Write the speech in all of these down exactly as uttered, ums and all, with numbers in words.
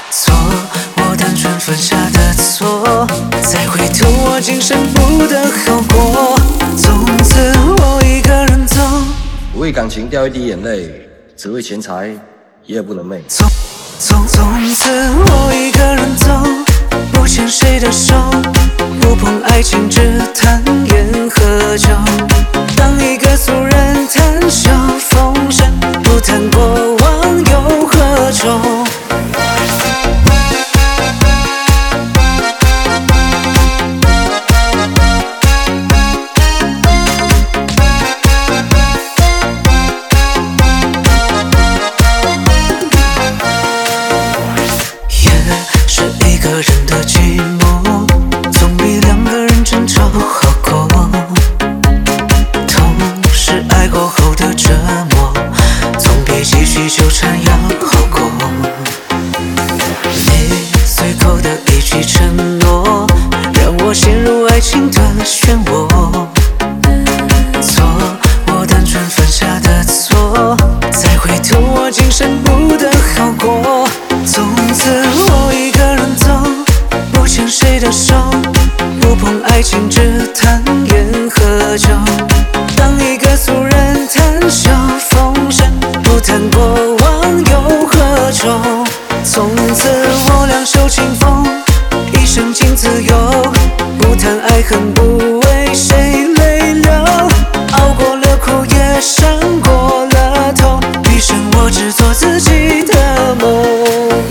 错，我单纯犯下的错，再回头我今生不得好过。从此我一个人走， 不为感情掉一滴眼泪，只为钱财夜不能寐。 从从从此我一个人走，不牵谁的手，不碰爱情，只谈烟喝酒。当一个俗人谈笑风生，不谈过往又何愁？一个人的寂寞，总比两个人争吵好过。痛是爱过后的折磨，总比继续纠缠要好过。你随口的一句承诺，让我陷入爱情的漩涡。错，我单纯犯下的错，再回头我今生不得好过。从此我一个人走，不牵谁的手，不碰爱情，只谈烟喝酒。当一个俗人谈笑风生，不谈过往又何愁？从此我两手清风，一生尽自由，不谈爱恨，不为谁泪流。熬过了苦，也伤过了痛，余生我只做自己的梦。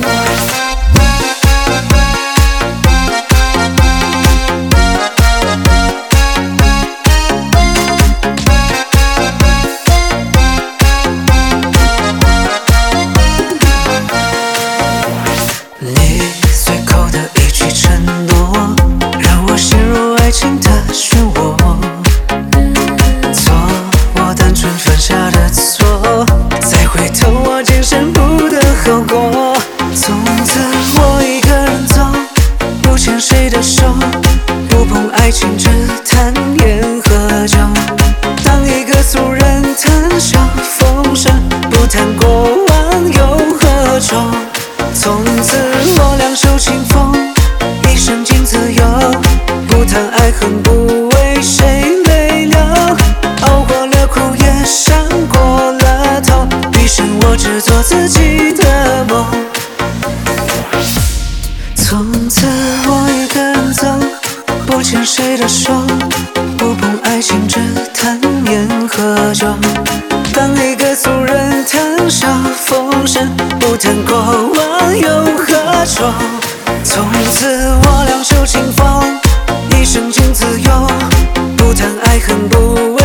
你随口的一句承诺，让我陷入爱情的漩涡。错，我单纯犯下的错，再回头我今生不得好过。从此我一个人走，不牵谁的手，不碰爱情，只谈烟喝酒。当一个俗人谈笑风生，不谈过往又何愁？从此我两手清风，一生尽自由，不谈爱恨，不为谁泪流。熬过了苦，也伤过了痛，余生我只做自己的梦。从此我一个人走，不牵谁的手，不碰爱情，只谈烟喝酒。当一个俗人谈笑风生，不谈过往又何愁？从此我两手清风，一生尽自由，不谈爱恨，不